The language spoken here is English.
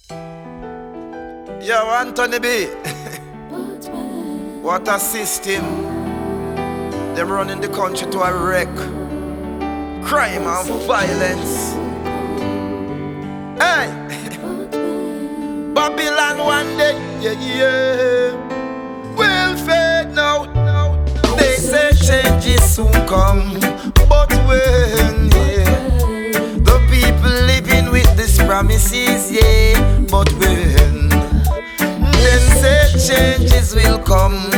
Yo, Anthony B. What a system. Them running the country to a wreck. Crime and violence. Hey! Babylon one day, yeah, will fade now. They say changes soon come, but when, yeah, the people living with these promises, yeah, but when, then say changes will come.